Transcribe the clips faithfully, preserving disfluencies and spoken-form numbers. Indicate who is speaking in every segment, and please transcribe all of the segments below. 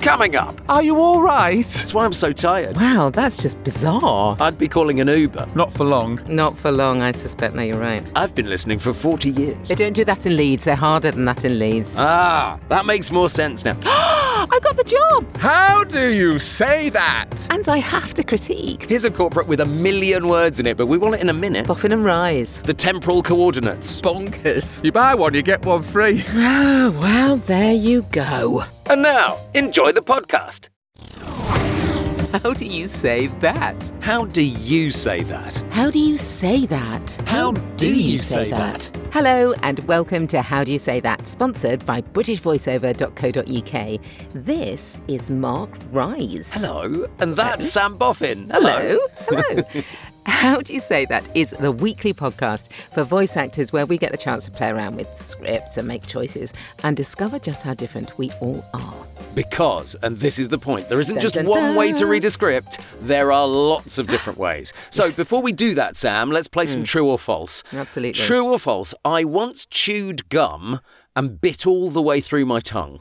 Speaker 1: Coming up.
Speaker 2: Are you all right?
Speaker 3: That's why I'm so tired.
Speaker 4: Wow, that's just bizarre.
Speaker 3: I'd be calling an Uber.
Speaker 2: Not for long.
Speaker 4: Not for long, I suspect. No, you're right.
Speaker 3: I've been listening for forty years.
Speaker 4: They don't do that in Leeds. They're harder than that in Leeds.
Speaker 3: Ah, that makes more sense now.
Speaker 4: I got the job!
Speaker 2: How do you say that?
Speaker 4: And I have to critique.
Speaker 3: Here's a corporate with a million words in it, but we want it in a minute.
Speaker 4: Boffin and Rise.
Speaker 3: The temporal coordinates.
Speaker 4: Bonkers.
Speaker 2: You buy one, you get one free.
Speaker 4: Oh, well, there you go.
Speaker 1: And now, enjoy the podcast.
Speaker 4: How do you say that?
Speaker 3: How do you say that?
Speaker 4: How do you say that?
Speaker 3: How do you say that?
Speaker 4: Hello and welcome to How Do You Say That, sponsored by british voiceover dot co dot uk. This is Mark Rise.
Speaker 3: Hello, and that's Sam Boffin.
Speaker 4: Hello. Hello. How Do You Say That is the weekly podcast for voice actors where we get the chance to play around with scripts and make choices and discover just how different we all are.
Speaker 3: Because, and this is the point, there isn't
Speaker 4: Dun,
Speaker 3: just
Speaker 4: dun,
Speaker 3: one
Speaker 4: dun.
Speaker 3: way to read a script, there are lots of different ways. So
Speaker 4: Yes.
Speaker 3: before we do that, Sam, let's play some true or false.
Speaker 4: Absolutely.
Speaker 3: True or false, I once chewed gum and bit all the way through my tongue.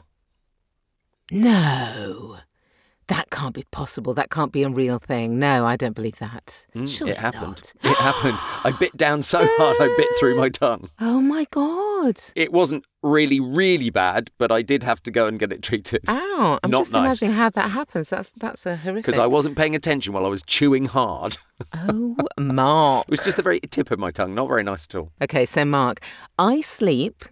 Speaker 4: No. That can't be possible. That can't be a real thing. No, I don't believe that.
Speaker 3: Mm,
Speaker 4: Surely
Speaker 3: it happened.
Speaker 4: not.
Speaker 3: It happened. I bit down so hard I bit through my tongue.
Speaker 4: Oh, my God.
Speaker 3: It wasn't really, really bad, but I did have to go and get it treated.
Speaker 4: Ow. I'm
Speaker 3: Not
Speaker 4: just
Speaker 3: nice.
Speaker 4: imagining how that happens. That's that's a horrific.
Speaker 3: Because I wasn't paying attention while I was chewing hard.
Speaker 4: Oh, Mark.
Speaker 3: It was just the very tip of my tongue. Not very nice at all.
Speaker 4: Okay, so Mark, I sleep.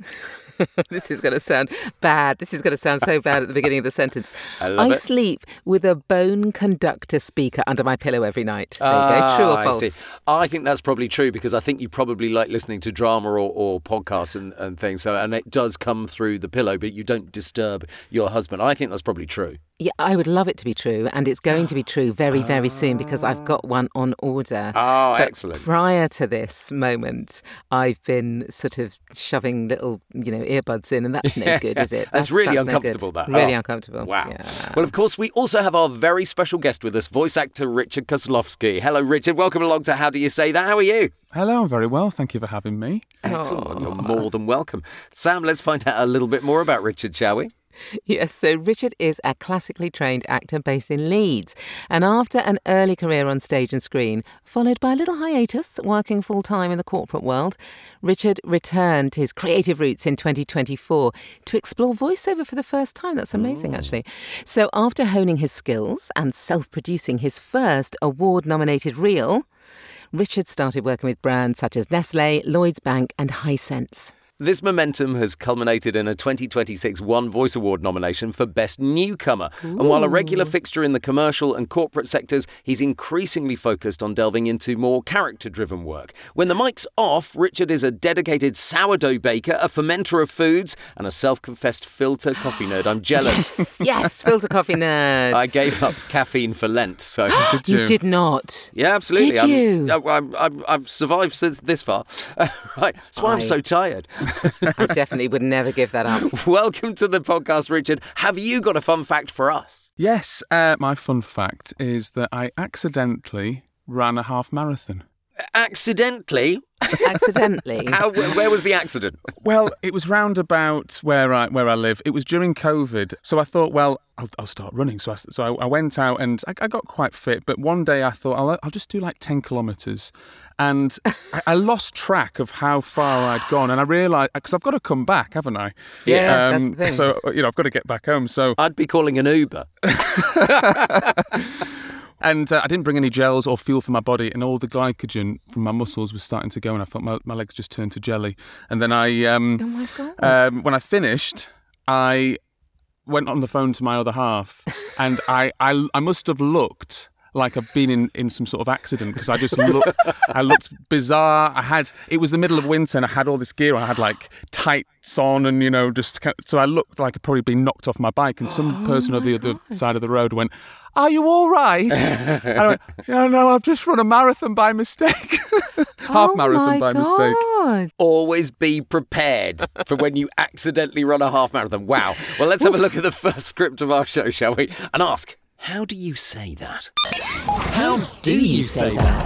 Speaker 4: This is going to sound bad. This is going to sound so bad at the beginning of the sentence.
Speaker 3: I love it.
Speaker 4: sleep with a bone conductor speaker under my pillow every night. There you
Speaker 3: Ah,
Speaker 4: go. True or
Speaker 3: I
Speaker 4: false?
Speaker 3: see. I think that's probably true because I think you probably like listening to drama or, or podcasts and, and things. So, and it does come through the pillow, but you don't disturb your husband. I think that's probably true.
Speaker 4: Yeah, I would love it to be true, and it's going to be true very, very soon because I've got one on order.
Speaker 3: Oh,
Speaker 4: But
Speaker 3: excellent.
Speaker 4: prior to this moment, I've been sort of shoving little, you know, earbuds in, and that's no good, is it?
Speaker 3: That's really
Speaker 4: no good.
Speaker 3: uncomfortable, that.
Speaker 4: Really
Speaker 3: Oh,
Speaker 4: uncomfortable.
Speaker 3: Wow.
Speaker 4: Yeah.
Speaker 3: Well, of course, we also have our very special guest with us, voice actor Richard Kozlowski. Hello, Richard. Welcome along to How Do You Say That? How are you?
Speaker 2: Hello, I'm very well. Thank you for having me.
Speaker 3: Excellent.
Speaker 4: Oh.
Speaker 3: You're more than welcome. Sam, let's find out a little bit more about Richard, shall we?
Speaker 4: Yes, so Richard is a classically trained actor based in Leeds. And after an early career on stage and screen, followed by a little hiatus working full-time in the corporate world, Richard returned to his creative roots in twenty twenty-four to explore voiceover for the first time. That's amazing, actually. So after honing his skills and self-producing his first award-nominated reel, Richard started working with brands such as Nestlé, Lloyds Bank and Hisense.
Speaker 3: This momentum has culminated in a twenty twenty-six One Voice Award nomination for Best Newcomer. And while a regular fixture in the commercial and corporate sectors, he's increasingly focused on delving into more character-driven work. When the mic's off, Richard is a dedicated sourdough baker, a fermenter of foods, and a self-confessed filter coffee nerd. I'm jealous.
Speaker 4: Yes, yes, filter coffee nerd.
Speaker 3: I gave up caffeine for Lent, so...
Speaker 2: Did
Speaker 4: You did not.
Speaker 3: Yeah, absolutely.
Speaker 4: Did
Speaker 3: I'm-
Speaker 4: you?
Speaker 3: I'm, I'm, I'm, I've survived since this far. Right, that's why I'm
Speaker 4: I-
Speaker 3: so tired.
Speaker 4: I definitely would never give that up.
Speaker 3: Welcome to the podcast, Richard. Have you got a fun fact for us?
Speaker 2: Yes, uh, my fun fact is that I accidentally ran a half marathon.
Speaker 3: Accidentally?
Speaker 4: Accidentally.
Speaker 3: How? Where was the accident?
Speaker 2: Well, it was round about where I where I live. It was during COVID, so I thought, well, I'll, I'll start running. So I, so I, I went out and I, I got quite fit. But one day I thought, I'll, I'll just do like ten kilometres. And I, I lost track of how far I'd gone. And I realised, because I've got to come back, haven't I?
Speaker 4: Yeah, that's the thing.
Speaker 2: So, you know, I've got to get back home. So
Speaker 3: I'd be calling an Uber.
Speaker 2: And uh, I didn't bring any gels or fuel for my body, and all the glycogen from my muscles was starting to go, and I felt my, my legs just turned to jelly. And then I, um,
Speaker 4: Oh my God.
Speaker 2: um, when I finished, I went on the phone to my other half, and I, I, I must have looked like I've been in, in some sort of accident because I just looked, I looked bizarre. I had, it was the middle of winter and I had all this gear. I had like tights on and, you know, just, kind of, so I looked like I'd probably been knocked off my bike, and some
Speaker 4: Oh
Speaker 2: person on
Speaker 4: my
Speaker 2: the other
Speaker 4: gosh.
Speaker 2: side of the road went, "Are you all right?" And I went, "No, no, I've just run a marathon by mistake." Half
Speaker 4: Oh
Speaker 2: marathon
Speaker 4: my
Speaker 2: by mistake.
Speaker 4: God.
Speaker 3: Always be prepared for when you accidentally run a half marathon. Wow. Well, let's have a look at the first script of our show, shall we? And ask, how do you say that? How do you say that?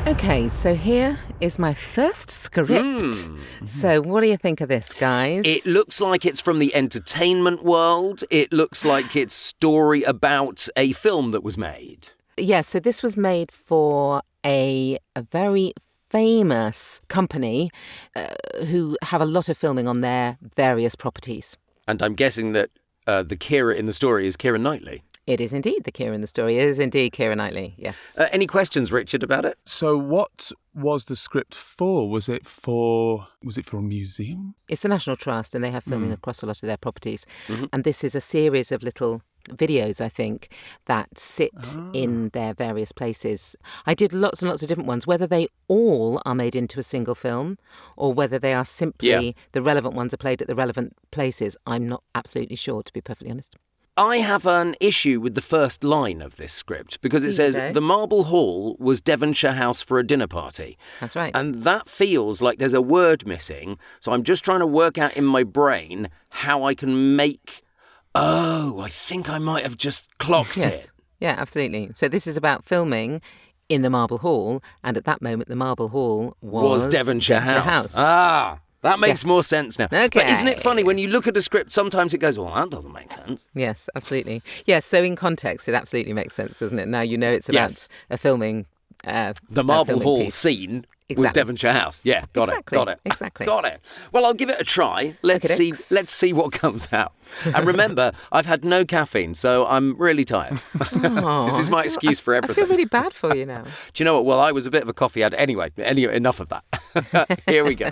Speaker 4: Okay, so here is my first script.
Speaker 3: Mm.
Speaker 4: So what do you think of this, guys?
Speaker 3: It looks like it's from the entertainment world. It looks like it's story about a film that was made.
Speaker 4: Yeah, so this was made for a, a very famous company uh, who have a lot of filming on their various properties.
Speaker 3: And I'm guessing that uh, the Keira in the story is Keira Knightley.
Speaker 4: It is indeed the Keira in the story. It is indeed Keira Knightley, yes.
Speaker 3: Uh, any questions, Richard, about it?
Speaker 2: So what was the script for? Was it for was it for a museum?
Speaker 4: It's the National Trust, and they have filming
Speaker 2: Mm.
Speaker 4: across a lot of their properties.
Speaker 3: Mhm.
Speaker 4: And this is a series of little videos, I think, that sit
Speaker 2: Ah.
Speaker 4: in their various places. I did lots and lots of different ones. Whether they all are made into a single film or whether they are simply
Speaker 3: Yeah.
Speaker 4: the relevant ones are played at the relevant places, I'm not absolutely sure, to be perfectly honest.
Speaker 3: I have an issue with the first line of this script because it says,
Speaker 4: Okay.
Speaker 3: the Marble Hall was Devonshire House for a dinner party.
Speaker 4: That's right.
Speaker 3: And that feels like there's a word missing. So I'm just trying to work out in my brain how I can make... Oh, I think I might have just clocked
Speaker 4: Yes.
Speaker 3: it.
Speaker 4: Yeah, absolutely. So this is about filming in the Marble Hall, and at that moment the Marble Hall was,
Speaker 3: Was Devonshire, House. Ah, that makes
Speaker 4: Yes.
Speaker 3: more sense now. But
Speaker 4: Okay.
Speaker 3: isn't it funny when you look at a script, sometimes it goes, well, that doesn't make sense.
Speaker 4: Yes, absolutely. Yes, so in context, it absolutely makes sense, doesn't it? Now you know it's about
Speaker 3: Yes.
Speaker 4: a filming. Uh,
Speaker 3: The
Speaker 4: a
Speaker 3: Marble
Speaker 4: filming
Speaker 3: Hall
Speaker 4: piece.
Speaker 3: scene was
Speaker 4: Exactly.
Speaker 3: Devonshire House. Yeah, got
Speaker 4: Exactly,
Speaker 3: it, got it.
Speaker 4: exactly.
Speaker 3: Got it. Well, I'll give it a try. Let's
Speaker 4: Okay,
Speaker 3: see
Speaker 4: thanks.
Speaker 3: let's see what comes out. And remember, I've had no caffeine, so I'm really tired.
Speaker 4: Oh,
Speaker 3: This is my
Speaker 4: I feel-
Speaker 3: excuse for
Speaker 4: I
Speaker 3: everything.
Speaker 4: feel really bad for you now.
Speaker 3: Do you know what? Well, I was a bit of a coffee addict. Anyway, anyway, enough of that. Here we go.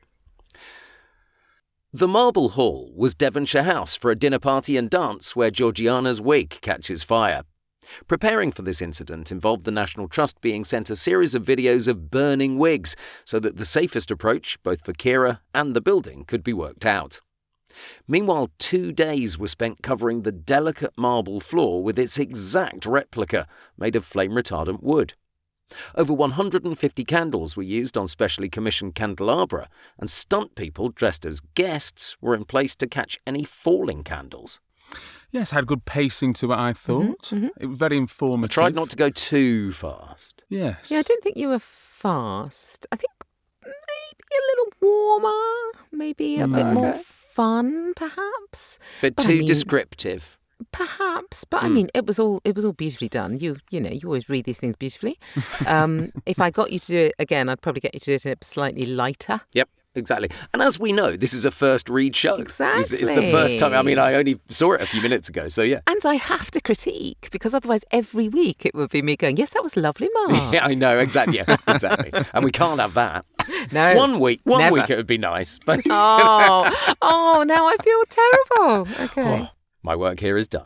Speaker 3: The Marble Hall was Devonshire House for a dinner party and dance where Georgiana's wig catches fire. Preparing for this incident involved the National Trust being sent a series of videos of burning wigs so that the safest approach, both for Keira and the building, could be worked out. Meanwhile, two days were spent covering the delicate marble floor with its exact replica, made of flame-retardant wood. Over one hundred fifty candles were used on specially commissioned candelabra, and stunt people dressed as guests were in place to catch any falling candles.
Speaker 2: Yes, had good pacing to it, I thought. It was very
Speaker 3: I
Speaker 2: informative.
Speaker 3: tried not to go too fast.
Speaker 2: Yes.
Speaker 4: Yeah, I didn't think you were fast. I think maybe a little warmer, maybe a bit
Speaker 2: Mm.
Speaker 4: more
Speaker 3: Okay.
Speaker 4: fun, perhaps.
Speaker 3: Bit
Speaker 4: But I
Speaker 3: too
Speaker 4: mean-
Speaker 3: descriptive.
Speaker 4: Perhaps, but I
Speaker 3: Hmm.
Speaker 4: mean, it was all it was all beautifully done. You you know, you always read these things beautifully. Um, if I got you to do it again, I'd probably get you to do it slightly lighter.
Speaker 3: Yep, exactly. And as we know, this is a first read show. It's, it's the
Speaker 4: Exactly.
Speaker 3: first time. I mean, I only saw it a few minutes ago, so yeah.
Speaker 4: And I have to critique because otherwise, every week it would be me going, "Yes, that was lovely, Mark."
Speaker 3: Yeah, I know, exactly. Yeah, exactly. And we can't have that.
Speaker 4: No,
Speaker 3: One week, one
Speaker 4: never.
Speaker 3: week it would be nice. But
Speaker 4: Oh, oh, now I feel terrible. Okay.
Speaker 3: my work here is done.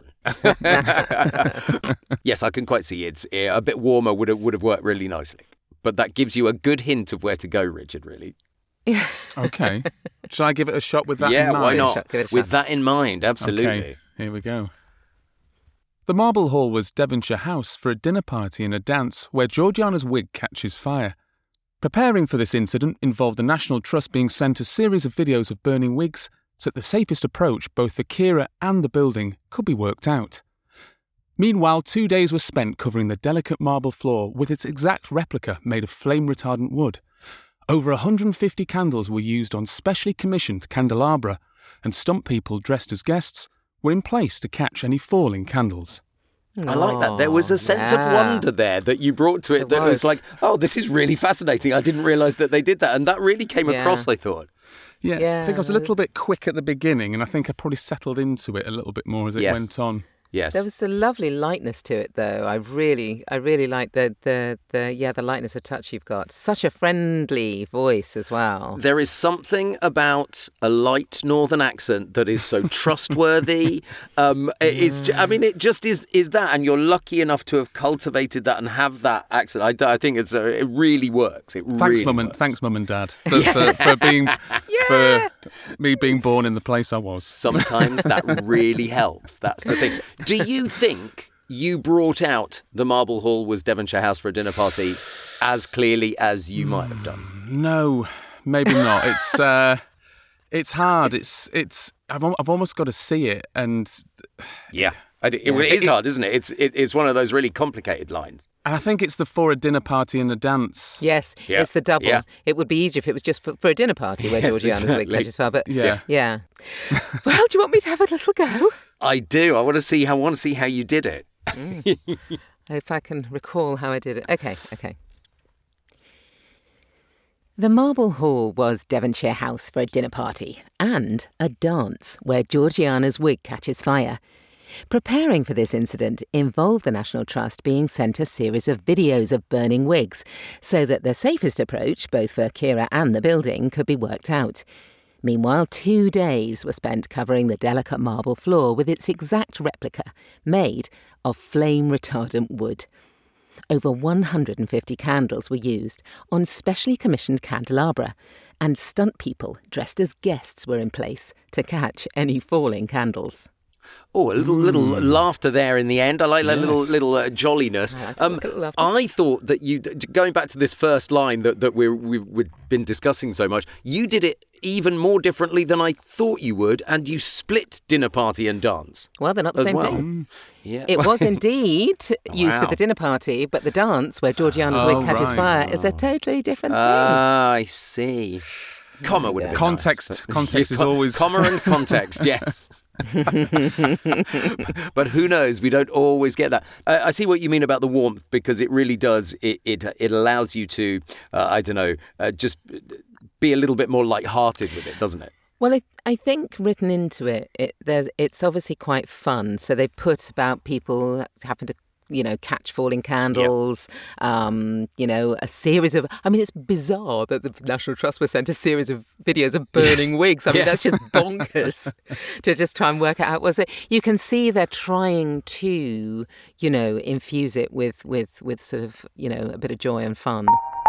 Speaker 3: Yes, I can quite see it's uh, a bit warmer would have, would have worked really nicely. But that gives you a good hint of where to go, Richard, really.
Speaker 2: Okay. Shall I give it a shot with that
Speaker 3: yeah,
Speaker 2: in mind?
Speaker 3: why
Speaker 4: Give it a
Speaker 3: not?
Speaker 4: shot, give it a
Speaker 3: With
Speaker 4: shot.
Speaker 3: that in mind, absolutely.
Speaker 2: Okay, here we go. The Marble Hall was Devonshire House for a dinner party and a dance where Georgiana's wig catches fire. Preparing for this incident involved the National Trust being sent a series of videos of burning wigs so that the safest approach both for Keira and the building could be worked out. Meanwhile, two days were spent covering the delicate marble floor with its exact replica made of flame-retardant wood. Over one hundred fifty candles were used on specially commissioned candelabra, and stunt people dressed as guests were in place to catch any falling candles.
Speaker 3: I like that. There was a sense of
Speaker 4: yeah.
Speaker 3: wonder there that you brought to it
Speaker 4: There
Speaker 3: that was.
Speaker 4: was.
Speaker 3: like, oh, this is really fascinating. I didn't realise that they did that. And that really came
Speaker 4: Yeah.
Speaker 3: across, I thought.
Speaker 2: Yeah, I think I was a
Speaker 4: Yeah.
Speaker 2: little bit quick at the beginning, and I think I probably settled into it a little bit more as it
Speaker 3: Yes.
Speaker 2: went on.
Speaker 3: Yes.
Speaker 4: There was a lovely lightness to it, though. I really, I really like the, the, the, yeah, the lightness of touch you've got. Such a friendly voice as well.
Speaker 3: There is something about a light northern accent that is so trustworthy. um, it- it's, ju- I mean, it just is is that, and you're lucky enough to have cultivated that and have that accent. I, I think it's a, it really works. It
Speaker 2: Thanks,
Speaker 3: really
Speaker 2: mum and
Speaker 3: works.
Speaker 2: thanks, mum and dad, for, for, for being for me being born in the place I was.
Speaker 3: Sometimes that really helps. That's the thing. Do you think you brought out the Marble Hall was Devonshire House for a dinner party as clearly as you might have done?
Speaker 2: No, maybe not. It's uh, it's hard. It's it's. I've al- I've almost got to see it, and
Speaker 3: Yeah. I d- it,
Speaker 4: Yeah.
Speaker 3: it is hard, isn't it? It's it, it's one of those really complicated lines.
Speaker 2: And I think it's the for a dinner party and a dance.
Speaker 4: Yes,
Speaker 3: Yeah.
Speaker 4: it's the double.
Speaker 3: Yeah.
Speaker 4: It would be easier if it was just for, for a dinner party where
Speaker 3: Yes,
Speaker 4: Georgiana's wig
Speaker 3: exactly.
Speaker 4: catches fire. But
Speaker 2: Yeah.
Speaker 4: yeah. Well, do you want me to have a little go?
Speaker 3: I do. I want to see how I want to see how you did it.
Speaker 4: If I can recall how I did it. Okay, okay. The Marble Hall was Devonshire House for a dinner party and a dance where Georgiana's wig catches fire. Preparing for this incident involved the National Trust being sent a series of videos of burning wigs so that the safest approach, both for Kira and the building, could be worked out. Meanwhile, two days were spent covering the delicate marble floor with its exact replica, made of flame-retardant wood. Over one hundred fifty candles were used on specially commissioned candelabra, and stunt people dressed as guests were in place to catch any falling candles.
Speaker 3: Oh, a little little laughter there in the end. I like that
Speaker 2: Yes.
Speaker 3: little little uh, jolliness.
Speaker 4: I like to look at the laughter.
Speaker 3: I thought that you, going back to this first line that, that we're, we've, we've been discussing so much, you did it even more differently than I thought you would, and you split dinner party and dance
Speaker 4: Well, they're not the
Speaker 3: as
Speaker 4: same
Speaker 3: well.
Speaker 4: thing.
Speaker 3: Yeah,
Speaker 4: It was indeed used for
Speaker 3: Wow.
Speaker 4: the dinner party, but the dance where Georgiana's
Speaker 2: Oh,
Speaker 4: wig catches
Speaker 2: right.
Speaker 4: fire is a totally different thing.
Speaker 3: Ah, I see. Comma would have been
Speaker 2: Context.
Speaker 3: nice, but-
Speaker 2: Context is
Speaker 3: co-
Speaker 2: always-
Speaker 3: comma and context. Yes. But who knows? We don't always get that. Uh, I see what you mean about the warmth, because it really does. It it, it allows you to, uh, I don't know, uh, just be a little bit more light-hearted with it, doesn't it?
Speaker 4: Well, I, I think written into it, it, there's it's obviously quite fun. So they put about people having to, you know, catch falling candles, um, you know, a series of... I mean, it's bizarre that the National Trust was sent a series of videos of burning
Speaker 3: Yes.
Speaker 4: wigs. I mean,
Speaker 3: Yes.
Speaker 4: that's just bonkers to just try and work it out. Was it? You can see they're trying to, you know, infuse it with, with, with sort of, you know, a bit of joy and fun.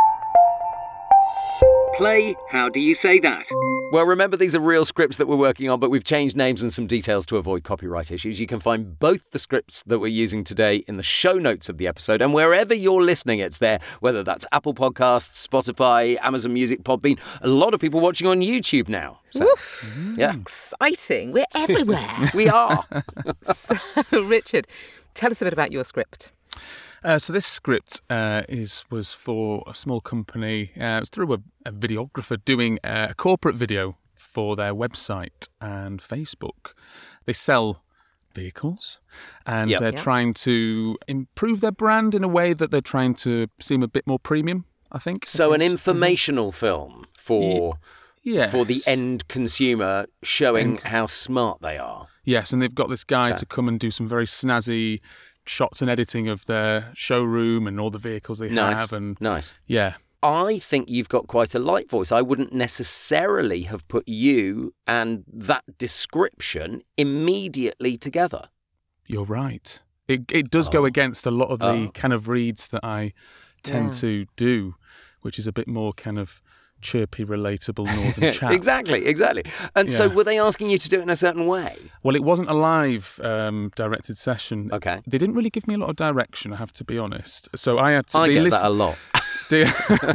Speaker 1: Play How Do You Say That?
Speaker 3: Well, remember, these are real scripts that we're working on, but we've changed names and some details to avoid copyright issues. You can find both the scripts that we're using today in the show notes of the episode, and wherever you're listening, it's there, whether that's Apple Podcasts, Spotify, Amazon Music, Podbean. A lot of people watching on YouTube now. So, yeah,
Speaker 4: Exciting. We're everywhere.
Speaker 3: we are.
Speaker 4: So, Richard, tell us a bit about your script.
Speaker 2: Uh, so this script uh, is was for a small company. Uh, it was through a, a videographer doing a corporate video for their website and Facebook. They sell vehicles, and
Speaker 3: Yep.
Speaker 2: they're
Speaker 4: Yep.
Speaker 2: trying to improve their brand in a way that they're trying to seem a bit more premium, I think.
Speaker 3: So an
Speaker 2: It's-
Speaker 3: informational film for
Speaker 2: Yes.
Speaker 3: for the end consumer, showing how smart they are.
Speaker 2: Yes, and they've got this guy
Speaker 3: Yeah.
Speaker 2: to come and do some very snazzy shots and editing of their showroom and all the vehicles they
Speaker 3: Nice,
Speaker 2: have. And
Speaker 3: nice.
Speaker 2: yeah,
Speaker 3: I think you've got quite a light voice. I wouldn't necessarily have put you and that description immediately together.
Speaker 2: you're right. It it does go
Speaker 3: Oh.
Speaker 2: against a lot of the
Speaker 3: Oh.
Speaker 2: kind of reads that I tend
Speaker 4: Yeah.
Speaker 2: to do, which is a bit more kind of chirpy, relatable northern chat.
Speaker 3: Exactly, exactly. And so
Speaker 2: Yeah.
Speaker 3: were they asking you to do it in a certain way?
Speaker 2: Well, it wasn't a live um, directed session.
Speaker 3: Okay.
Speaker 2: They didn't really give me a lot of direction, I have to be honest. So I had to.
Speaker 3: I
Speaker 2: they
Speaker 3: get
Speaker 2: listen-
Speaker 3: that a lot.
Speaker 2: They-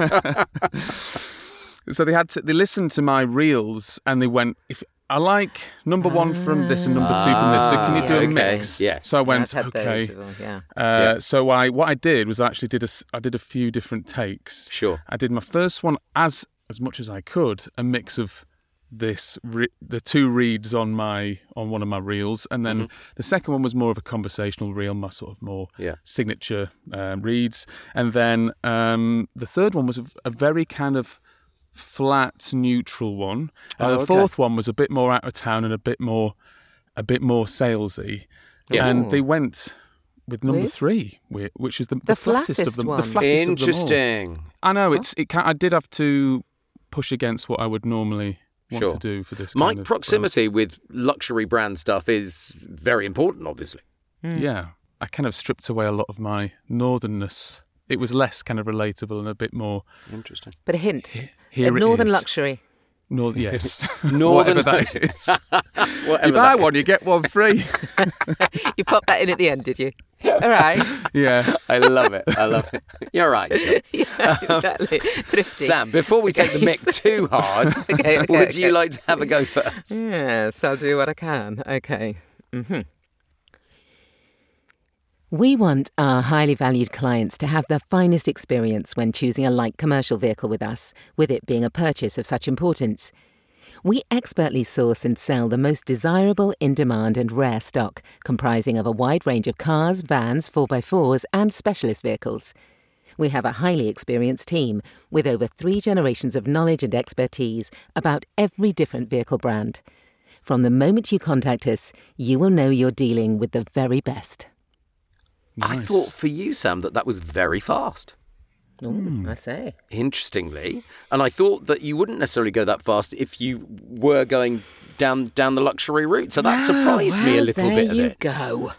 Speaker 2: so they had to. They listened to my reels and they went, "If I like number one from this and number two from this, so can you do
Speaker 3: Ah,
Speaker 2: a
Speaker 3: okay,
Speaker 2: mix?"
Speaker 3: yes.
Speaker 2: So I
Speaker 4: Yeah,
Speaker 2: went,
Speaker 4: I've had
Speaker 2: "Okay."
Speaker 4: those before, yeah.
Speaker 2: Uh,
Speaker 3: Yeah.
Speaker 2: So I, what I did was I actually did a, s- I did a few different takes.
Speaker 3: Sure.
Speaker 2: I did my first one as as much as I could, a mix of this, re- the two reads on my on one of my reels, and then the second one was more of a conversational reel, my sort of more
Speaker 3: Yeah.
Speaker 2: signature um, reads, and then um, the third one was a, a very kind of flat, neutral one, and
Speaker 3: Oh,
Speaker 2: the
Speaker 3: okay.
Speaker 2: fourth one was a bit more out of town and a bit more, a bit more salesy,
Speaker 3: Yes.
Speaker 2: and
Speaker 4: Ooh.
Speaker 2: they went with number
Speaker 4: With?
Speaker 2: three, whi- which is the, the,
Speaker 4: The
Speaker 2: flattest of
Speaker 4: flattest
Speaker 2: them.
Speaker 4: one.
Speaker 2: The flattest of them all.
Speaker 3: Interesting.
Speaker 2: I know it's it. Can, I did have to push against what I would normally want
Speaker 3: Sure.
Speaker 2: to do for this.
Speaker 3: My
Speaker 2: kind of
Speaker 3: proximity with luxury brand stuff is very important, obviously.
Speaker 2: brand. Yeah, I kind of stripped away a lot of my northernness. It was less kind of relatable and a bit more.
Speaker 3: Interesting.
Speaker 4: But a hint,
Speaker 2: Here
Speaker 4: a
Speaker 2: it
Speaker 4: northern
Speaker 2: is.
Speaker 4: luxury.
Speaker 2: North, yes,
Speaker 3: Northern
Speaker 2: whatever that is.
Speaker 3: Whatever
Speaker 2: You buy
Speaker 3: that
Speaker 2: one,
Speaker 3: is.
Speaker 2: you get one free.
Speaker 4: You popped that in at the end, did you? All right.
Speaker 2: Yeah.
Speaker 3: I love it. I love it. You're right. Jill.
Speaker 4: Yeah, exactly. Thrifty.
Speaker 3: Sam, before we take the mick too hard,
Speaker 4: Okay, okay,
Speaker 3: would you
Speaker 4: okay.
Speaker 3: like to have a go first?
Speaker 4: Yes, I'll do what I can. Okay. hmm We want our highly valued clients to have the finest experience when choosing a light commercial vehicle with us, with it being a purchase of such importance. We expertly source and sell the most desirable, in-demand and rare stock, comprising of a wide range of cars, vans, four by fours and specialist vehicles. We have a highly experienced team with over three generations of knowledge and expertise about every different vehicle brand. From the moment you contact us, you will know you're dealing with the very best.
Speaker 3: I
Speaker 2: Nice.
Speaker 3: thought for you, Sam, that that was very fast.
Speaker 4: Ooh, I say.
Speaker 3: Interestingly, and I thought that you wouldn't necessarily go that fast if you were going down down the luxury route. So that surprised me a little
Speaker 4: there
Speaker 3: bit of
Speaker 4: you
Speaker 3: it.
Speaker 4: go.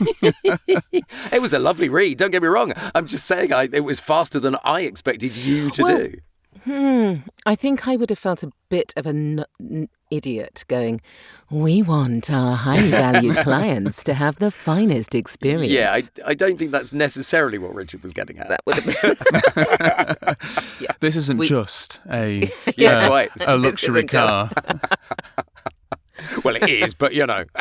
Speaker 3: It was a lovely read. Don't get me wrong. I'm just saying I, it was faster than I expected you to
Speaker 4: Well,
Speaker 3: do.
Speaker 4: Hmm. I think I would have felt a bit of an n- idiot going, we want our highly valued clients to have the finest experience.
Speaker 3: Yeah, I, I don't think that's necessarily what Richard was getting at.
Speaker 4: That would have been... yeah.
Speaker 2: This isn't
Speaker 4: We-
Speaker 2: just a
Speaker 3: Yeah,
Speaker 2: uh,
Speaker 3: quite.
Speaker 2: a luxury
Speaker 4: isn't just-
Speaker 2: car.
Speaker 3: Well, it is, but you know.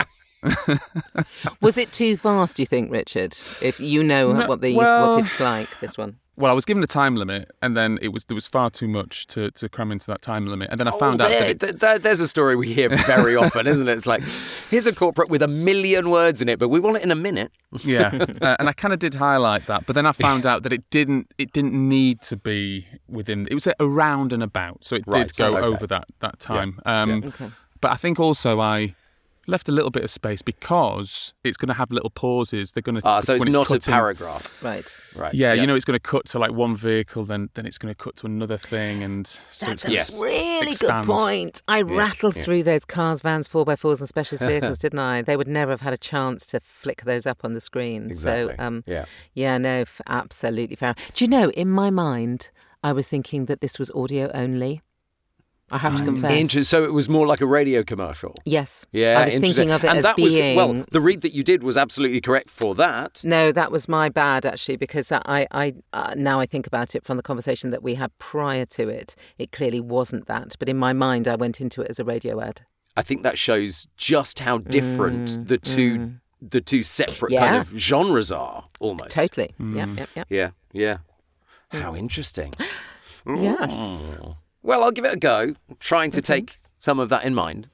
Speaker 4: Was it too fast, do you think, Richard? If you know
Speaker 2: No,
Speaker 4: what the
Speaker 2: well-
Speaker 4: what it's like, this one.
Speaker 2: Well, I was given a time limit, and then it was there was far too much to, to cram into that time limit, and then I found
Speaker 3: Oh,
Speaker 2: out
Speaker 3: there,
Speaker 2: that it,
Speaker 3: th- th- there's a story we hear very often, isn't it? It's like, here's a corporate with a million words in it, but we want it in a minute.
Speaker 2: yeah, uh, and I kind of did highlight that, but then I found out that it didn't it didn't need to be within. It was around and about, so it
Speaker 3: Right,
Speaker 2: did go
Speaker 3: okay.
Speaker 2: over that that time. Um,
Speaker 4: Okay.
Speaker 2: But I think also I left a little bit of space because it's going to have little pauses. They're going to
Speaker 3: Ah, so it's
Speaker 2: when
Speaker 3: not
Speaker 2: cutting-
Speaker 3: a paragraph.
Speaker 4: Right.
Speaker 3: Right.
Speaker 2: Yeah, you know, it's going to cut to like one vehicle, then then it's going to cut to another thing, and so
Speaker 4: That's
Speaker 2: it's
Speaker 4: a
Speaker 2: gonna
Speaker 3: Yes.
Speaker 4: really
Speaker 2: expand.
Speaker 4: good point. I rattled
Speaker 3: yeah.
Speaker 4: through those cars, vans, four by fours and specialist vehicles, didn't I? They would never have had a chance to flick those up on the screen.
Speaker 3: Exactly.
Speaker 4: So, um,
Speaker 3: Yeah.
Speaker 4: yeah, no, f- absolutely fair. Do you know, in my mind, I was thinking that this was audio only. I have to confess.
Speaker 3: Inter- so it was more like a radio commercial.
Speaker 4: Yes.
Speaker 3: Yeah,
Speaker 4: I was
Speaker 3: interesting.
Speaker 4: thinking of it
Speaker 3: and
Speaker 4: as
Speaker 3: that
Speaker 4: being...
Speaker 3: was well, the read that you did was absolutely correct for that.
Speaker 4: No, that was my bad, actually, because I, I uh, now I think about it from the conversation that we had prior to it, it clearly wasn't that. But in my mind, I went into it as a radio ad.
Speaker 3: I think that shows just how different the two the two separate kind
Speaker 4: Yeah.
Speaker 3: of genres are, almost.
Speaker 4: Totally. Yep, yep, yep.
Speaker 3: Yeah, yeah. How interesting.
Speaker 4: Yes.
Speaker 3: Well, I'll give it a go, trying to take some of that in mind.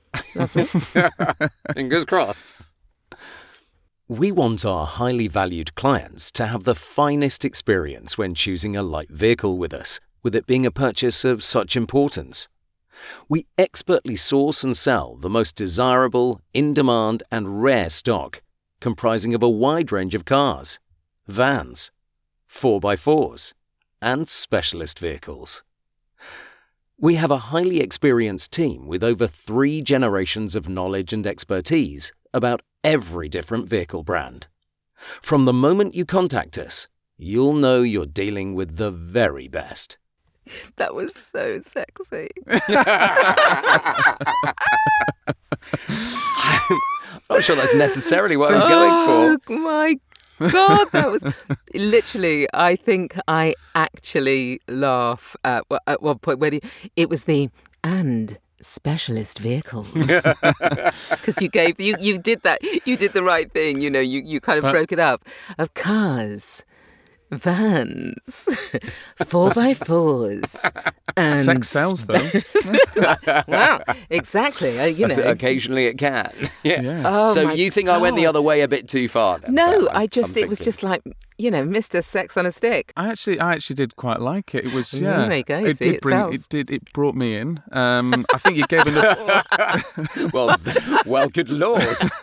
Speaker 3: Fingers crossed. We want our highly valued clients to have the finest experience when choosing a light vehicle with us, with it being a purchase of such importance. We expertly source and sell the most desirable, in-demand and rare stock, comprising of a wide range of cars, vans, four by fours, and specialist vehicles. We have a highly experienced team with over three generations of knowledge and expertise about every different vehicle brand. From the moment you contact us, you'll know you're dealing with the very best.
Speaker 4: That was so sexy.
Speaker 3: I'm not sure that's necessarily what I was going for.
Speaker 4: Oh my God, that was literally. I think I actually laugh at, at one point when he, it was the and specialist vehicles because you gave you you did that you did the right thing. You know, you you kind of
Speaker 2: But-
Speaker 4: broke it up of cars, vans, four by fours, and
Speaker 2: Sex sells, though.
Speaker 4: wow, exactly. Uh, you know,
Speaker 3: Occasionally it can. Yeah.
Speaker 2: Yeah.
Speaker 4: Oh,
Speaker 3: so
Speaker 4: my
Speaker 3: you think I went the
Speaker 4: God.
Speaker 3: other way a bit too far then?
Speaker 4: No,
Speaker 3: Sam? I'm-
Speaker 4: I just
Speaker 3: I'm
Speaker 4: it was
Speaker 3: thinking.
Speaker 4: just like, you know, Mister Sex on a Stick.
Speaker 2: I actually, I actually did quite like it. It was,
Speaker 4: Mm,
Speaker 2: yeah.
Speaker 4: there you go,
Speaker 2: It
Speaker 4: see,
Speaker 2: did
Speaker 4: it
Speaker 2: bring,
Speaker 4: sells.
Speaker 2: it did, it brought me in. Um, I think you gave enough.
Speaker 3: well, well, good lord.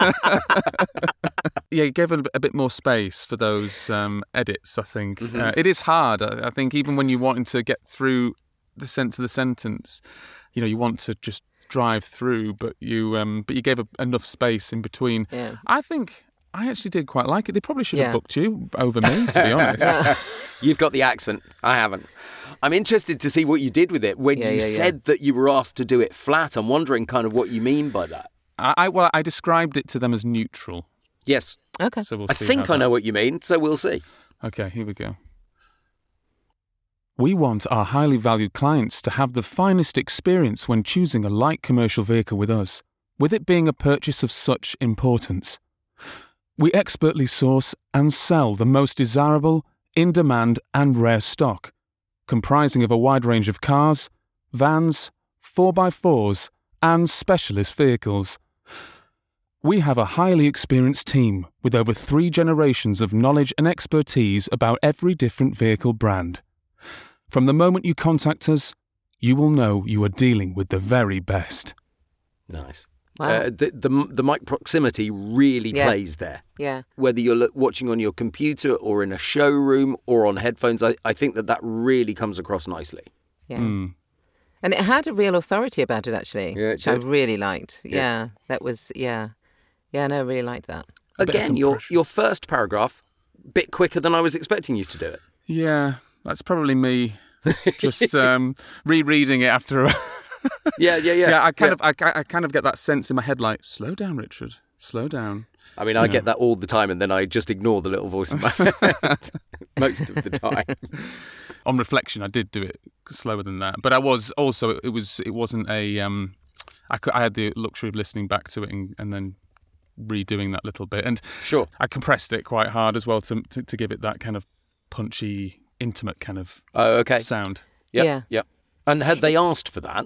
Speaker 2: Yeah, you gave a, a bit more space for those um, edits. I think
Speaker 3: Mm-hmm.
Speaker 2: uh, it is hard. I, I think even when you're wanting to get through the sense of the sentence, you know, you want to just drive through, but you, um, but you gave a, enough space in between.
Speaker 4: Yeah.
Speaker 2: I think. I actually did quite like it. They probably should have
Speaker 4: Yeah.
Speaker 2: booked you over me, to be honest.
Speaker 3: You've got the accent. I haven't. I'm interested to see what you did with it. When
Speaker 4: Yeah,
Speaker 3: you
Speaker 4: yeah, yeah.
Speaker 3: said that you were asked to do it flat, I'm wondering kind of what you mean by that.
Speaker 2: I, I well, I described it to them as neutral.
Speaker 3: Yes,
Speaker 4: Okay.
Speaker 2: So we'll
Speaker 3: I
Speaker 2: see
Speaker 3: think
Speaker 2: how
Speaker 3: I
Speaker 2: that-
Speaker 3: know what you mean, so we'll see.
Speaker 2: Okay, here we go. We want our highly valued clients to have the finest experience when choosing a light commercial vehicle with us, with it being a purchase of such importance. We expertly source and sell the most desirable, in-demand and rare stock, comprising of a wide range of cars, vans, four by fours and specialist vehicles. We have a highly experienced team with over three generations of knowledge and expertise about every different vehicle brand. From the moment you contact us, you will know you are dealing with the very best.
Speaker 3: Nice.
Speaker 4: Wow.
Speaker 3: Uh, the, the the mic proximity really
Speaker 4: Yeah.
Speaker 3: plays there.
Speaker 4: Yeah.
Speaker 3: Whether you're look, watching on your computer or in a showroom or on headphones, I, I think that that really comes across nicely.
Speaker 4: Yeah.
Speaker 2: Mm.
Speaker 4: And it had a real authority about it, actually,
Speaker 3: Yeah, it
Speaker 4: which I
Speaker 3: did.
Speaker 4: really liked.
Speaker 3: Yeah.
Speaker 4: Yeah. That was, yeah. Yeah, no, I really liked that.
Speaker 2: A bit of
Speaker 3: Again, your
Speaker 2: compression.
Speaker 3: your first paragraph, bit quicker than I was expecting you to do it.
Speaker 2: Yeah, that's probably me just um, rereading it after. A
Speaker 3: Yeah, yeah, yeah.
Speaker 2: yeah, I kind of, I, I kind of get that sense in my head, like, slow down, Richard, slow down.
Speaker 3: I mean, I
Speaker 2: Yeah.
Speaker 3: get that all the time, and then I just ignore the little voice in my head most of the time.
Speaker 2: On reflection, I did do it slower than that, but I was also, it was, it wasn't a. Um, I could, I had the luxury of listening back to it and, and then redoing that little bit, and
Speaker 3: Sure.
Speaker 2: I compressed it quite hard as well to to, to give it that kind of punchy, intimate kind of
Speaker 3: Oh, okay.
Speaker 2: sound.
Speaker 3: Yep,
Speaker 4: Yeah.
Speaker 3: Yep. And had they asked for that?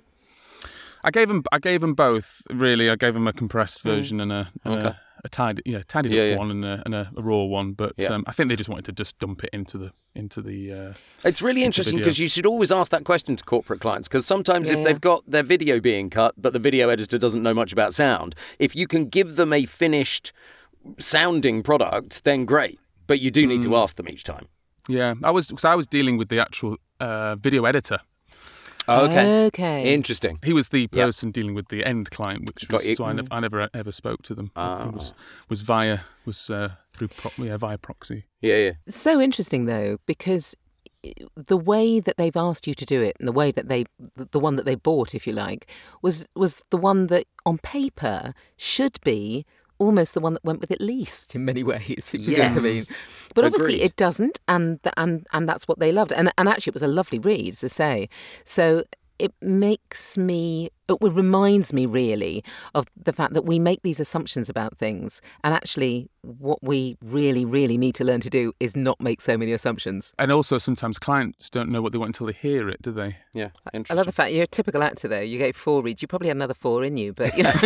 Speaker 2: I gave them. I gave them both. Really, I gave them a compressed version and a, and
Speaker 3: Okay.
Speaker 2: a, a tidy, yeah, tidied
Speaker 3: Yeah,
Speaker 2: up
Speaker 3: yeah.
Speaker 2: one and a, and a, a raw one. But
Speaker 3: Yeah.
Speaker 2: um, I think they just wanted to just dump it into the into the. Uh,
Speaker 3: It's really
Speaker 2: Into
Speaker 3: interesting
Speaker 2: video.
Speaker 3: because you should always ask that question to corporate clients, because sometimes
Speaker 4: Yeah,
Speaker 3: if
Speaker 4: yeah.
Speaker 3: they've got their video being cut, but the video editor doesn't know much about sound, if you can give them a finished sounding product, then great. But you do need
Speaker 2: Mm.
Speaker 3: to ask them each time.
Speaker 2: yeah, I was because I was dealing with the actual uh, video editor.
Speaker 3: Oh, okay.
Speaker 4: Okay.
Speaker 3: Interesting.
Speaker 2: He was the
Speaker 3: Yeah.
Speaker 2: person dealing with the end client, which
Speaker 3: Got
Speaker 2: was
Speaker 3: you.
Speaker 2: so I, nev- I never ever spoke to them.
Speaker 3: Ah.
Speaker 2: It was was via was uh, through pro- yeah via proxy.
Speaker 3: Yeah, yeah.
Speaker 4: So interesting, though, because the way that they've asked you to do it and the way that they, the the one that they bought, if you like, was was the one that on paper should be almost the one that went with it least in many ways, if you see what I
Speaker 3: Yes.
Speaker 4: mean. But obviously
Speaker 3: Agreed.
Speaker 4: it doesn't, and th- and and that's what they loved. And and actually it was a lovely read, as I say. So it makes me, it reminds me really of the fact that we make these assumptions about things, and actually what we really, really need to learn to do is not make so many assumptions.
Speaker 2: And also sometimes clients don't know what they want until they hear it, do they?
Speaker 3: Yeah,
Speaker 4: I
Speaker 3: interesting.
Speaker 4: love the fact you're a typical actor, though. You gave four reads. You probably had another four in you, but you know,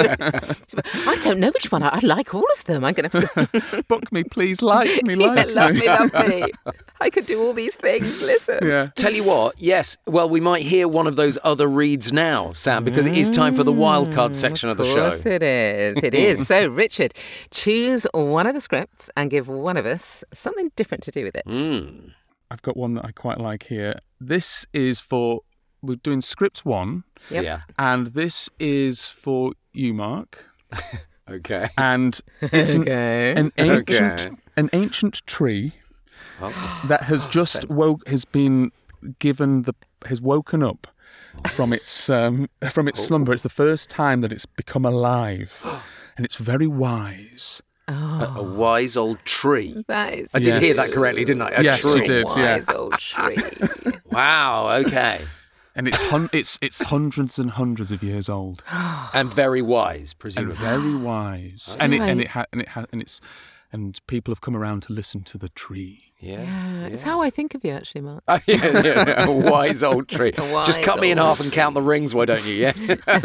Speaker 4: I don't know which one. I, I like all of them. I'm going to.
Speaker 2: Book me, please. Like me,
Speaker 4: Yeah,
Speaker 2: like
Speaker 4: love
Speaker 2: me.
Speaker 4: me, love me. I could do all these things. Listen.
Speaker 2: Yeah.
Speaker 3: Tell you what, yes, well, we might hear one of those other reads now, Sam, because it is time for the wildcard section of the show.
Speaker 4: Of course it is. It is. So, Richard, choose one of the scripts and give one of us something different to do with it.
Speaker 3: Mm.
Speaker 2: I've got one that I quite like here. This is for, we're doing script one,
Speaker 4: Yep.
Speaker 3: Yeah,
Speaker 2: and this is for you, Mark.
Speaker 3: okay.
Speaker 2: And it's an,
Speaker 4: Okay.
Speaker 2: an ancient,
Speaker 3: Okay.
Speaker 2: an ancient tree
Speaker 3: Oh.
Speaker 2: that has just woke, has been given the, has woken up from its um, from its slumber. It's the first time that it's become alive, and it's very wise.
Speaker 3: A, a wise old tree.
Speaker 4: That is.
Speaker 3: I did
Speaker 2: Yes.
Speaker 3: hear that correctly, didn't I? A
Speaker 2: Yes, you
Speaker 3: tree.
Speaker 2: did. yeah.
Speaker 4: Wise old tree.
Speaker 3: Wow, okay.
Speaker 2: And it's hun- it's it's hundreds and hundreds of years old,
Speaker 3: And very wise,
Speaker 2: and
Speaker 3: presumably.
Speaker 2: very wise. And it and
Speaker 4: Right.
Speaker 2: it ha- and it ha- and it's and people have come around to listen to the tree.
Speaker 3: Yeah.
Speaker 4: Yeah, it's how I think of you, actually, Mark.
Speaker 3: Oh, yeah, yeah, yeah, a wise old tree.
Speaker 4: A wise
Speaker 3: Just cut me in
Speaker 4: old
Speaker 3: half and count the rings, why don't you? Yeah.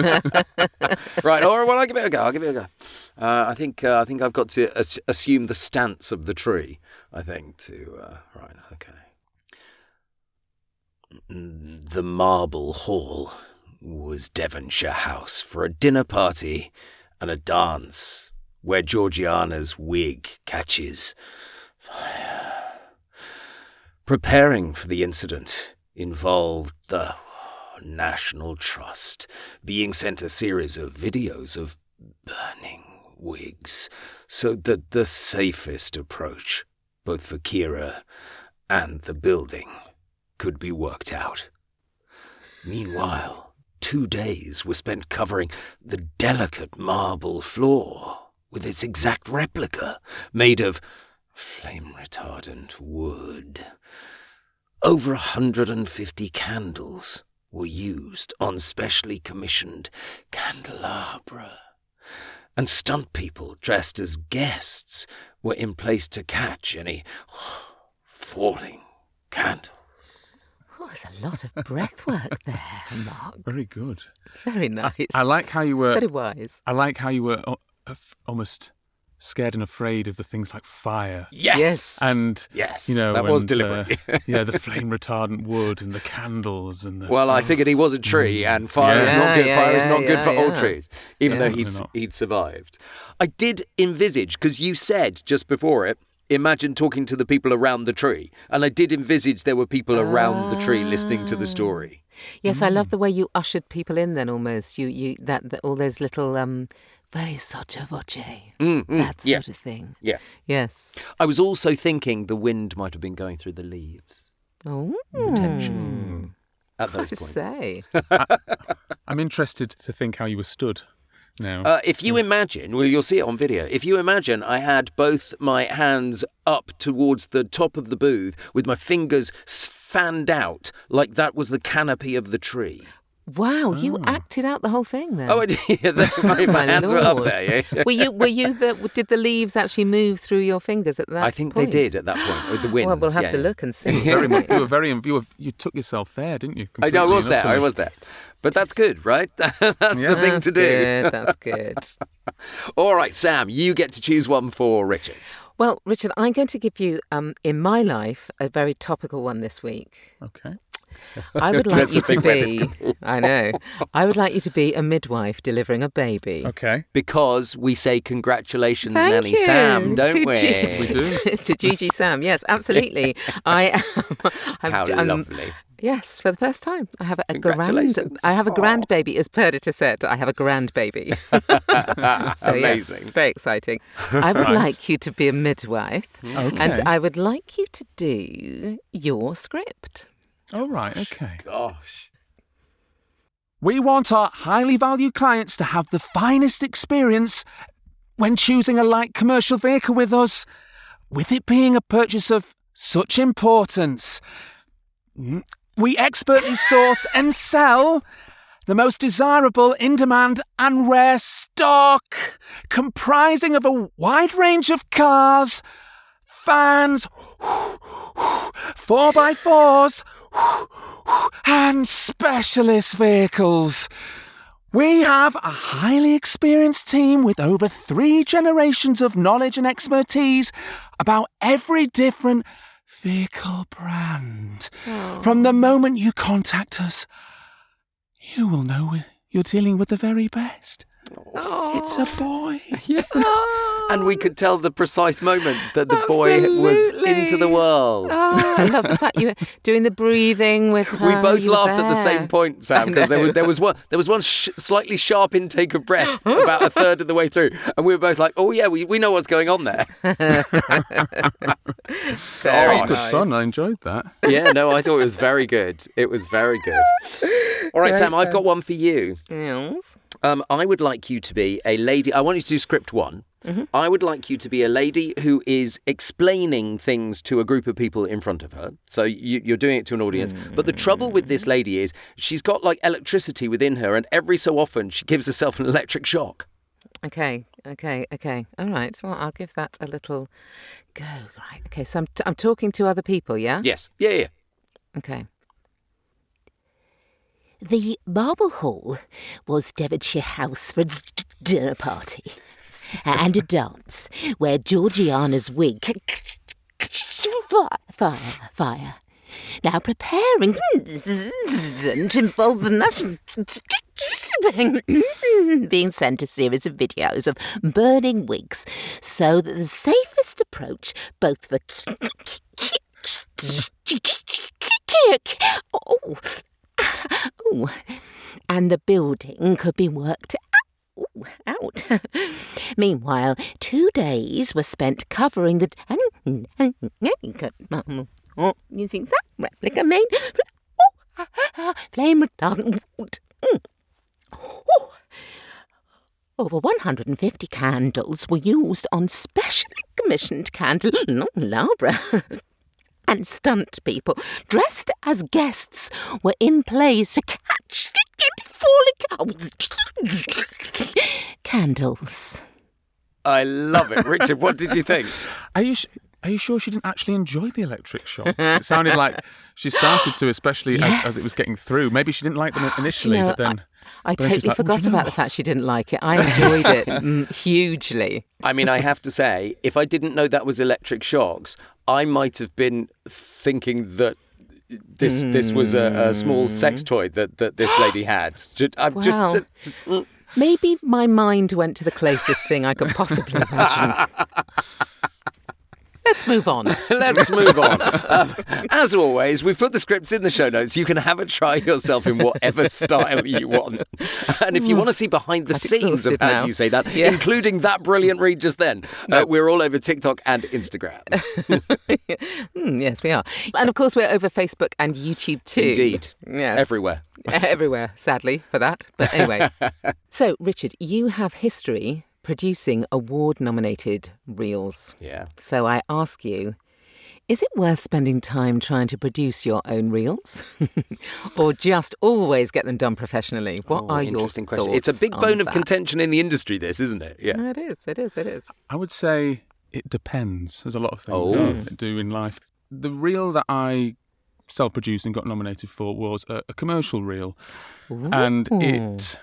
Speaker 3: Right. All right. Well, I'll give it a go. I'll give it a go. Uh, I think. Uh, I think I've got to as- assume the stance of the tree. I think to. Uh, right. Okay. Mm, The Marble Hall was Devonshire House for a dinner party and a dance where Georgiana's wig catches fire. Preparing for the incident involved the National Trust being sent a series of videos of burning wigs so that the safest approach, both for Kira and the building, could be worked out. Meanwhile, two days were spent covering the delicate marble floor with its exact replica made of flame-retardant wood. Over a hundred and fifty candles were used on specially commissioned candelabra, And stunt people dressed as guests were in place to catch any falling candles.
Speaker 4: Oh, there's a lot of breath work there, Mark.
Speaker 2: Very good.
Speaker 4: Very nice.
Speaker 2: I like how you were.
Speaker 4: Very wise.
Speaker 2: I like how you were uh, f- almost scared and afraid of the things like fire.
Speaker 3: Yes.
Speaker 4: Yes.
Speaker 2: And,
Speaker 3: Yes,
Speaker 2: you know,
Speaker 3: that was
Speaker 2: and,
Speaker 3: deliberate.
Speaker 2: uh, yeah, the flame retardant wood and the candles and the.
Speaker 3: Well, I figured he was a tree, and fire is
Speaker 2: Yeah.
Speaker 3: not good.
Speaker 4: Yeah,
Speaker 3: fire is
Speaker 4: yeah,
Speaker 3: not good
Speaker 4: yeah,
Speaker 3: for old
Speaker 4: yeah.
Speaker 3: trees, even
Speaker 4: Yeah.
Speaker 3: though he'd
Speaker 2: They're not.
Speaker 3: he'd survived. I did envisage, because you said just before it, imagine talking to the people around the tree, and I did envisage there were people around the tree listening to the story.
Speaker 4: Yes, I love the way you ushered people in. Then almost you you that, that all those little um very sotto voce,
Speaker 3: Mm, mm,
Speaker 4: that
Speaker 3: yeah.
Speaker 4: sort of thing.
Speaker 3: Yeah.
Speaker 4: Yes.
Speaker 3: I was also thinking the wind might have been going through the leaves
Speaker 4: Oh,
Speaker 3: Potentially. at
Speaker 4: I
Speaker 3: those points.
Speaker 4: say.
Speaker 2: I'm interested to think how you were stood now.
Speaker 3: Uh, if you imagine, well, you'll see it on video. If you imagine I had both my hands up towards the top of the booth with my fingers s- fanned out like that was the canopy of the tree.
Speaker 4: Wow, you acted out the whole thing then.
Speaker 3: Oh, I did. Yeah, my, my hands were up
Speaker 4: Lord.
Speaker 3: there. Yeah, yeah.
Speaker 4: Were you? Were you the? Did the leaves actually move through your fingers at that?
Speaker 3: I think
Speaker 4: point?
Speaker 3: they did at that point with the wind.
Speaker 4: Well, we'll have
Speaker 3: yeah,
Speaker 4: to
Speaker 3: yeah.
Speaker 4: look and see.
Speaker 2: very, you were very. You, were, you took yourself there, didn't you?
Speaker 3: I, I was
Speaker 2: Completely,
Speaker 3: there. I
Speaker 2: utterly.
Speaker 3: was there. But that's good, right? That's the thing
Speaker 4: That's
Speaker 3: to do.
Speaker 4: Good, that's good.
Speaker 3: All right, Sam, you get to choose one for Richard.
Speaker 4: Well, Richard, I'm going to give you, um, in my life, a very topical one this week.
Speaker 2: Okay.
Speaker 4: I would like
Speaker 3: That's
Speaker 4: you
Speaker 3: a
Speaker 4: to
Speaker 3: big
Speaker 4: be, I know, I would like you to be a midwife delivering a baby.
Speaker 2: Okay.
Speaker 3: Because we say congratulations,
Speaker 4: Thank
Speaker 3: Nanny
Speaker 4: you.
Speaker 3: Sam, don't
Speaker 4: To
Speaker 3: we?
Speaker 4: G-
Speaker 2: We do.
Speaker 4: to Gigi Sam, yes, absolutely. I am. I'm,
Speaker 3: How
Speaker 4: I'm-
Speaker 3: lovely.
Speaker 4: Yes, for the first time, I have a grand.
Speaker 3: Congratulations.
Speaker 4: I have a
Speaker 3: Aw.
Speaker 4: grand baby, as Perdita said. I have a grand baby. So
Speaker 3: Amazing.
Speaker 4: yes, very exciting. I would
Speaker 2: Right.
Speaker 4: like you to be a midwife,
Speaker 2: Okay.
Speaker 4: and I would like you to do your script.
Speaker 2: All right. Okay.
Speaker 3: Gosh.
Speaker 2: We want our highly valued clients to have the finest experience when choosing a light commercial vehicle with us, with it being a purchase of such importance. Mm, We expertly source and sell the most desirable, in-demand and rare stock, comprising of a wide range of cars, vans, four by fours, and specialist vehicles. We have a highly experienced team with over three generations of knowledge and expertise about every different vehicle brand. From the moment you contact us, you will know you're dealing with the very best. It's a boy.
Speaker 3: And we could tell the precise moment that the boy was
Speaker 4: Absolutely.
Speaker 3: into the world.
Speaker 4: Oh, I love the fact you were doing the breathing with her.
Speaker 3: We both
Speaker 4: You were
Speaker 3: laughed at the
Speaker 4: there.
Speaker 3: same point, Sam, because there was there was one there was one sh- slightly sharp intake of breath about a third of the way through, and we were both like, "Oh yeah, we, we know what's going on there."
Speaker 2: That
Speaker 4: Very
Speaker 2: was good
Speaker 4: nice.
Speaker 2: fun. I enjoyed that.
Speaker 3: Yeah, no, I thought it was very good. It was very good. All right,
Speaker 4: Great
Speaker 3: Sam, I've
Speaker 4: fun.
Speaker 3: got one for you.
Speaker 4: Yes.
Speaker 3: Um, I would like you to be a lady. I want you to do script one. I would like you to be a lady who is explaining things to a group of people in front of her. So you, you're doing it to an audience. But the trouble with this lady is she's got like electricity within her, and every so often she gives herself an electric shock.
Speaker 4: Okay, okay, okay. All right. Well, I'll give that a little go. Right. Okay. So I'm, t- I'm talking to other people, yeah?
Speaker 3: Yes. Yeah, yeah.
Speaker 4: Okay.
Speaker 5: The Marble Hall was Devonshire House for a d- d- dinner party and a dance where Georgiana's wig fire, fire, fire. Now preparing incident involved the national being sent a series of videos of burning wigs so that the safest approach both for oh, oh, and the building could be worked Ooh, out. Meanwhile, two days were spent covering the using that replica main flame retardant. Over one hundred fifty candles were used on specially commissioned candle Labra. And stunt people dressed as guests were in place to catch falling candles.
Speaker 3: I love it. Richard, what did you think?
Speaker 2: Are you... Sh- Are you sure she didn't actually enjoy the electric shocks? It sounded like she started to, especially
Speaker 4: Yes.
Speaker 2: as, as it was getting through. Maybe she didn't like them initially,
Speaker 4: You know,
Speaker 2: but then...
Speaker 4: I
Speaker 2: but then she was
Speaker 4: totally
Speaker 2: like, "Oh, do
Speaker 4: forgot
Speaker 2: you know
Speaker 4: about the
Speaker 2: what?"
Speaker 4: fact she didn't like it. I enjoyed it mm, hugely.
Speaker 3: I mean, I have to say, if I didn't know that was electric shocks, I might have been thinking that this this was a, a small sex toy that, that this lady had. Just, I'm
Speaker 4: Wow.
Speaker 3: just, just mm.
Speaker 4: Maybe my mind went to the closest thing I could possibly imagine. Let's move on.
Speaker 3: Let's move on. Um, as always, we've put the scripts in the show notes. You can have a try yourself in whatever style you want. And if you want to see behind the
Speaker 4: I'm
Speaker 3: scenes of
Speaker 4: exhausted
Speaker 3: how
Speaker 4: now.
Speaker 3: do you say that,
Speaker 4: Yes.
Speaker 3: including that brilliant read just then, uh, we're all over TikTok and Instagram.
Speaker 4: Mm, yes, we are. And of course, we're over Facebook and YouTube too.
Speaker 3: Indeed.
Speaker 4: Yes.
Speaker 3: Everywhere.
Speaker 4: Everywhere, sadly, for that. But anyway. So, Richard, you have history producing award-nominated reels.
Speaker 3: Yeah.
Speaker 4: So I ask you, is it worth spending time trying to produce your own reels? Or just always get them done professionally? What
Speaker 3: Oh,
Speaker 4: are your
Speaker 3: interesting question.
Speaker 4: thoughts
Speaker 3: It's a big
Speaker 4: on
Speaker 3: bone of
Speaker 4: that?
Speaker 3: contention in the industry, this, isn't it? Yeah.
Speaker 4: It is, it is, it is.
Speaker 2: I would say it depends. There's a lot of things
Speaker 3: Oh.
Speaker 2: I do in life. The reel that I self-produced and got nominated for was a, a commercial reel. And it...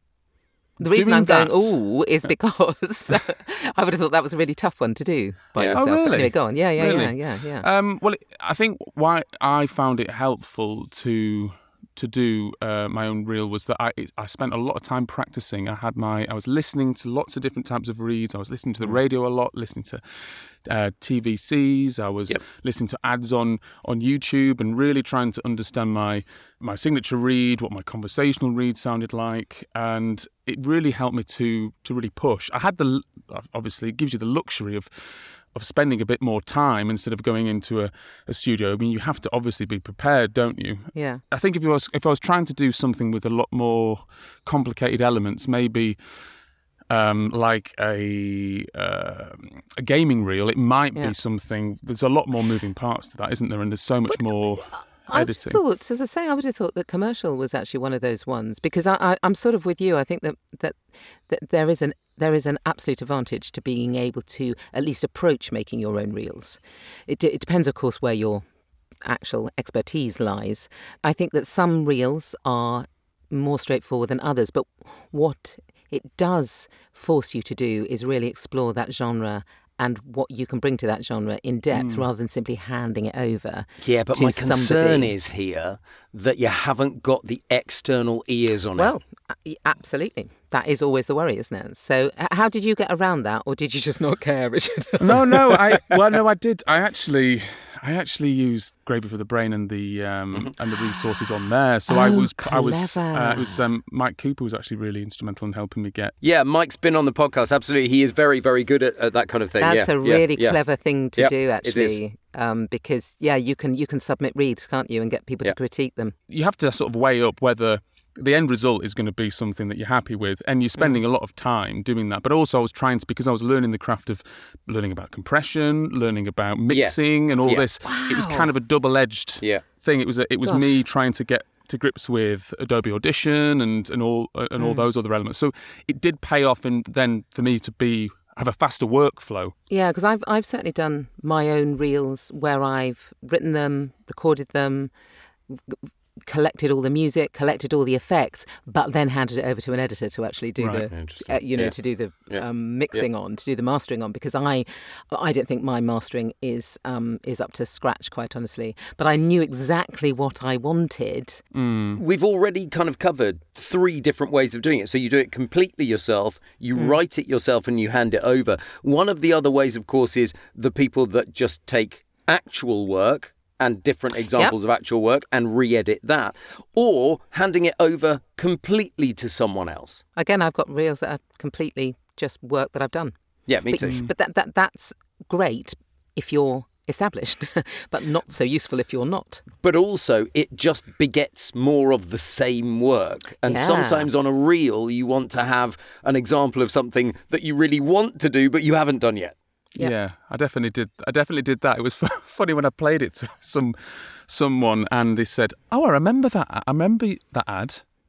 Speaker 4: The reason
Speaker 2: doing
Speaker 4: I'm going,
Speaker 2: that-
Speaker 4: ooh, is because I would have thought that was a really tough one to do by
Speaker 3: Yeah.
Speaker 4: yourself.
Speaker 2: Oh,
Speaker 4: But
Speaker 2: really?
Speaker 4: anyway, go on. Yeah, yeah,
Speaker 2: Really?
Speaker 4: yeah, yeah, yeah.
Speaker 2: Um, well, it, I think why I found it helpful to to do uh, my own reel was that I I spent a lot of time practicing. I had my I was listening to lots of different types of reads. I was listening to the radio a lot, listening to uh, T V Cs. I was
Speaker 3: Yep.
Speaker 2: listening to ads on on YouTube and really trying to understand my my signature read, what my conversational read sounded like, and it really helped me to to really push. I had the obviously it gives you the luxury of. of spending a bit more time instead of going into a, a studio. I mean, you have to obviously be prepared, don't you?
Speaker 4: Yeah.
Speaker 2: I think if I was if I was trying to do something with a lot more complicated elements, maybe um, like a uh, a gaming reel, it might
Speaker 4: Yeah.
Speaker 2: be something. There's a lot more moving parts to that, isn't there? And there's so much more
Speaker 4: I would have
Speaker 2: editing.
Speaker 4: thought, as I say, I would have thought that commercial was actually one of those ones because I, I, I'm sort of with you. I think that, that that there is an there is an absolute advantage to being able to at least approach making your own reels. It, d- it depends, of course, where your actual expertise lies. I think that some reels are more straightforward than others, but what it does force you to do is really explore that genre and what you can bring to that genre in depth rather than simply handing it over.
Speaker 3: Yeah, but
Speaker 4: to
Speaker 3: my concern
Speaker 4: somebody.
Speaker 3: is here that you haven't got the external ears on
Speaker 4: Well,
Speaker 3: it.
Speaker 4: a- absolutely. That is always the worry, isn't it? So h- how did you get around that, or did you just not care, Richard?
Speaker 2: No, no. I well, no, I did. I actually, I actually used Gravy for the Brain and the um, and the resources on there. So I
Speaker 4: Oh,
Speaker 2: was, I was,
Speaker 4: clever.
Speaker 2: uh, it was um, Mike Cooper was actually really instrumental in helping me get.
Speaker 3: Yeah, Mike's been on the podcast. Absolutely. He is very, very good at, at that kind of thing.
Speaker 4: That's
Speaker 3: yeah,
Speaker 4: a
Speaker 3: yeah,
Speaker 4: really
Speaker 3: yeah.
Speaker 4: clever thing to
Speaker 3: Yep,
Speaker 4: do,
Speaker 3: it is.
Speaker 4: actually, um, because yeah, you can you can submit reads, can't you, and get people
Speaker 3: Yeah.
Speaker 4: to critique them.
Speaker 2: You have to sort of weigh up whether the end result is going to be something that you're happy with, and you're spending a lot of time doing that. But also, I was trying to because I was learning the craft of learning about compression, learning about
Speaker 3: Yes.
Speaker 2: mixing, and all
Speaker 3: Yeah.
Speaker 2: this. It was
Speaker 4: Wow.
Speaker 2: kind of a double-edged
Speaker 3: Yeah.
Speaker 2: thing. It was a, it was
Speaker 4: Gosh.
Speaker 2: me trying to get to grips with Adobe Audition and and all and all those other elements. So it did pay off, and then for me to be have a faster workflow.
Speaker 4: Yeah, because I've I've certainly done my own reels where I've written them, recorded them, g- collected all the music, collected all the effects, but then handed it over to an editor to actually do
Speaker 2: Right.
Speaker 4: the,
Speaker 3: Interesting.
Speaker 4: uh, you know,
Speaker 3: Yeah.
Speaker 4: to do the
Speaker 3: Yeah.
Speaker 4: um, mixing on, to do the mastering on, because I, I don't think my mastering is um, is up to scratch, quite honestly. But I knew exactly what I wanted.
Speaker 3: We've already kind of covered three different ways of doing it. So you do it completely yourself, you write it yourself, and you hand it over. One of the other ways, of course, is the people that just take actual work and different examples of actual work and re-edit that, or handing it over completely to someone else.
Speaker 4: Again, I've got reels that are completely just work that I've done.
Speaker 3: Yeah, me
Speaker 4: But,
Speaker 3: too.
Speaker 4: but that, that that's great if you're established, but not so useful if you're not.
Speaker 3: But also, it just begets more of the same work. And
Speaker 4: Yeah.
Speaker 3: sometimes on a reel, you want to have an example of something that you really want to do, but you haven't done yet.
Speaker 4: Yeah.
Speaker 2: Yeah, I definitely did. I definitely did that. It was funny when I played it to some someone, and they said, "Oh, I remember that. I remember that ad.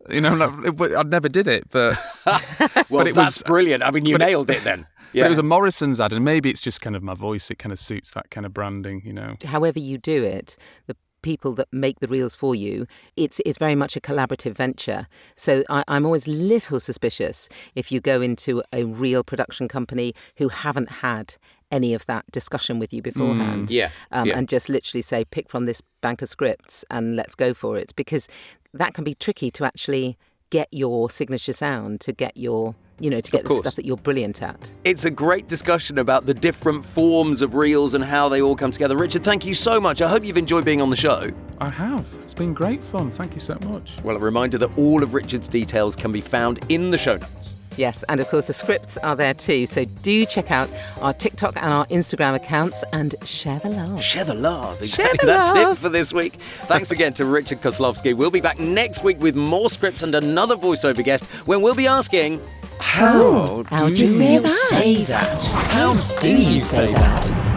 Speaker 2: You know, like, I never did it, but
Speaker 3: well,
Speaker 2: but it
Speaker 3: that's
Speaker 2: was
Speaker 3: brilliant. I mean, you nailed it, it then. Yeah.
Speaker 2: But it was a Morrison's ad, and maybe it's just kind of my voice. It kind of suits that kind of branding, you know.
Speaker 4: However you do it, the people that make the reels for you, it's it's very much a collaborative venture. So I, I'm always a little suspicious if you go into a real production company who haven't had any of that discussion with you beforehand.
Speaker 3: Mm, yeah,
Speaker 4: um,
Speaker 3: yeah.
Speaker 4: And just literally say, pick from this bank of scripts and let's go for it. Because that can be tricky to actually get your signature sound, to get your, you know, to get the stuff that you're brilliant at.
Speaker 3: It's a great discussion about the different forms of reels and how they all come together. Richard, thank you so much. I hope you've enjoyed being on the show.
Speaker 2: I have. It's been great fun. Thank you so much.
Speaker 3: Well, a reminder that all of Richard's details can be found in the show notes.
Speaker 4: Yes, and of course the scripts are there too. So do check out our TikTok and our Instagram accounts and share the love.
Speaker 3: Share the love. Exactly.
Speaker 4: Share the
Speaker 3: That's
Speaker 4: love.
Speaker 3: it for this week. Thanks again to Richard Kozlowski. We'll be back next week with more scripts and another voiceover guest when we'll be asking, how,
Speaker 5: How
Speaker 3: do
Speaker 5: do you say
Speaker 3: you
Speaker 5: that?
Speaker 3: say that? How do you say that?